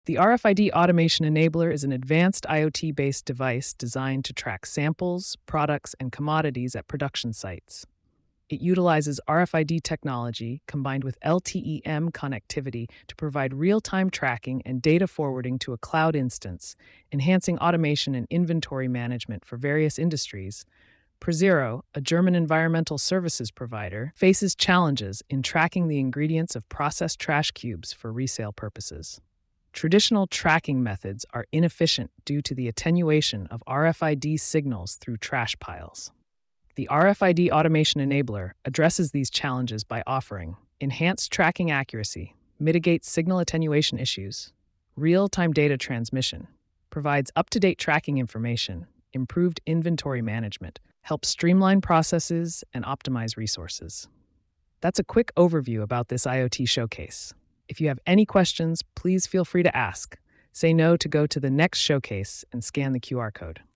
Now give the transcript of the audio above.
The RFID Automation Enabler is an advanced IoT based device designed to track samples, products, and commodities at production sites. It utilizes RFID technology combined with LTE-M connectivity to provide real time tracking and data forwarding to a cloud instance, enhancing automation and inventory management for various industries. ProZero, a German environmental services provider, faces challenges in tracking the ingredients of processed trash cubes for resale purposes. Traditional tracking methods are inefficient due to the attenuation of RFID signals through trash piles. The RFID Automation Enabler addresses these challenges by offering enhanced tracking accuracy, mitigates signal attenuation issues, real time data transmission, provides up to date tracking information, improved inventory management, helps streamline processes, and optimize resources. That's a quick overview about this IoT showcase. If you have any questions, please feel free to ask. Say no to go to the next showcase and scan the QR code.